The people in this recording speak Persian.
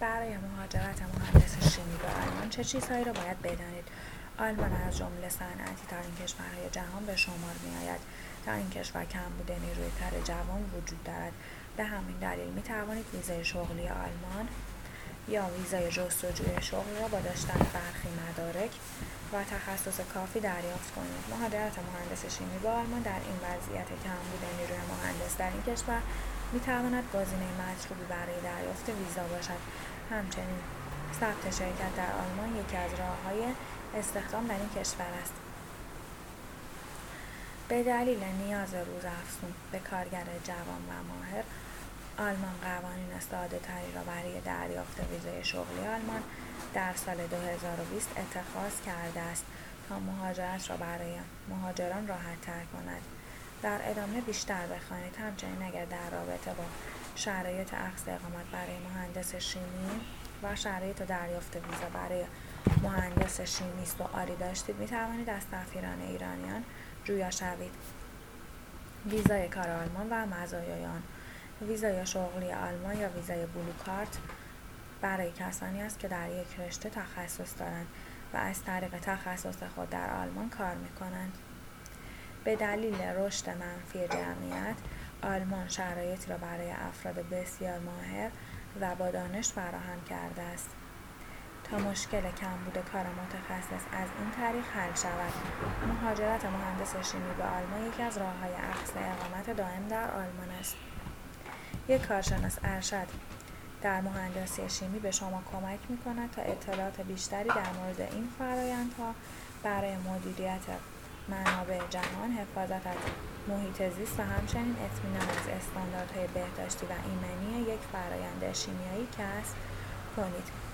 برای مهاجرت مهندس شیمی به آلمان چه چیزهایی را باید بدانید؟ آلمان از جمله صنعتی‌ترین کشورهای جهان به شمار می‌آید. در این کشور کمبود نیروی کار جوان وجود دارد. به همین دلیل می‌توانید ویزای شغلی آلمان یا ویزای جستجوی شغل را با داشتن برخی مدارک و تخصص کافی دریافت کنید. مهاجرت مهندس شیمی به آلمان در این وضعیت کمبود نیروی مهندس در این کشور می‌تواند گزینه مطلوبی برای دریافت ویزا باشد. همچنین ثبت شرکت در آلمان یکی از راه‌های استخدام در این کشور است. به دلیل نیاز روزافزون به کارگر جوان و ماهر، آلمان قوانین ساده‌تری را برای دریافت ویزای شغلی آلمان در سال 2020 اتخاذ کرده است تا مهاجرت را برای مهاجران راحت‌تر کند. در ادامه بیشتر بخوانید. همچنین اگر در رابطه با شرایط اخذ اقامت برای مهندس شیمی و شرایط دریافت ویزا برای مهندس شیمی سوالی داشتید، می‌توانید از سفیران ایرانیان جویا شوید. ویزای کار آلمان و مزایای آن: ویزای شغلی آلمان یا ویزای بلو کارت برای کسانی است که در یک رشته تخصص دارند و از طریق تخصص خود در آلمان کار می‌کنند. به دلیل رشد منفی جمعیت، آلمان شرایطی را برای افراد بسیار ماهر و با دانش فراهم کرده است. تا مشکل کمبود کار متخصص از این طریق حل شود، مهاجرت مهندس شیمی به آلمان یکی از راه‌های اخذ اقامت دائم در آلمان است. یک کارشناس ارشد در مهندسی شیمی به شما کمک می‌کند تا اطلاعات بیشتری در مورد این فرآیندها برای مدیریت منابع جهان، حفاظت از محیط زیست و همچنین اطمینان از استانداردهای بهداشتی و ایمنی یک فرآیند شیمیایی کسب کنید.